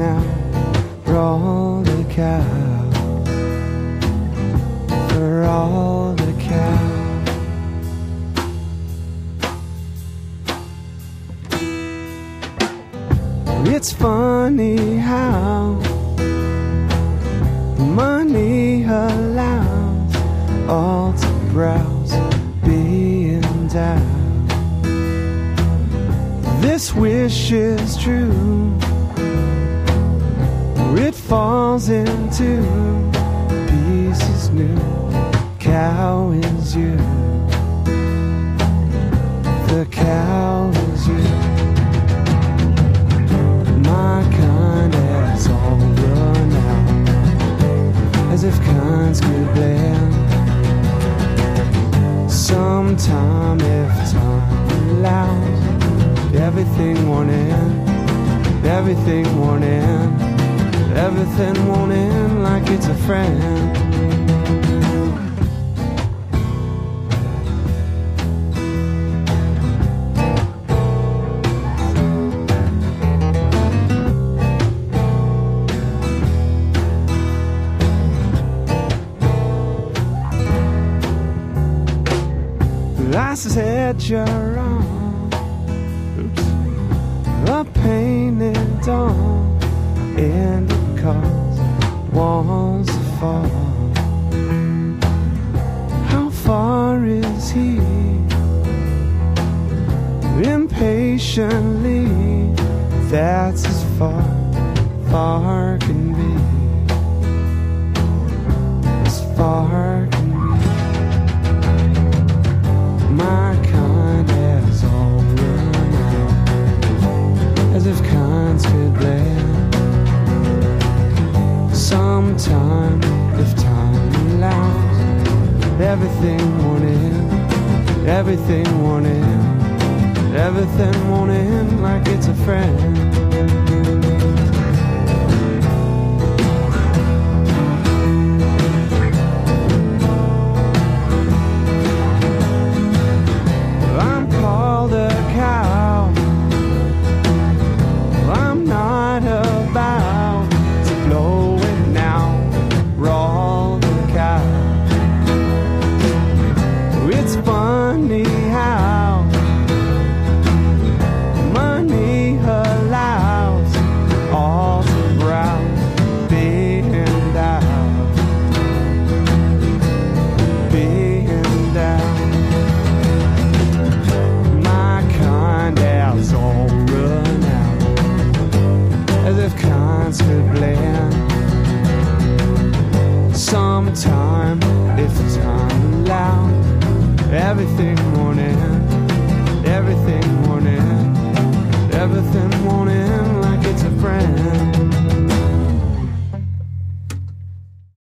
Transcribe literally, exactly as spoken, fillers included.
now, roll the cow, for all the cow. It's funny how money allows all to browse being down. This wish is true, it falls into pieces new. Cow is you, the cow is you. My kind has all run out, as if kinds could blend. Sometime if time allows, everything won't end, everything won't end, everything won't end like it's a friend. I said you're wrong. Oops. The painted dawn, and it caused walls to fall. How far is he? Impatiently, that's as far, far can be. As far can be. My kind has all run out, as if kinds could blend. Sometime, if time allows, everything won't end, everything won't end, everything won't end like it's a friend. Could blend. Sometime, if time allowed, everything